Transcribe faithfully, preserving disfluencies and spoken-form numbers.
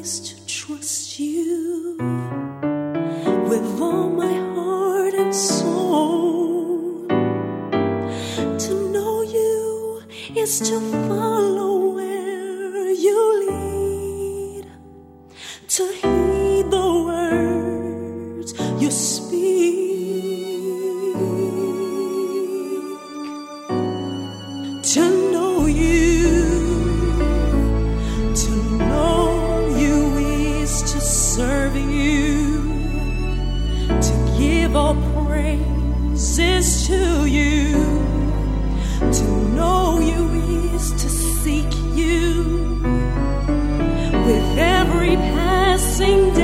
is to trust you with all my heart and soul. To know you is to follow where you lead, to heed the words you speak. To know you, to know you is to serve you, to give all praises to you. To know you is to seek you with every passing day.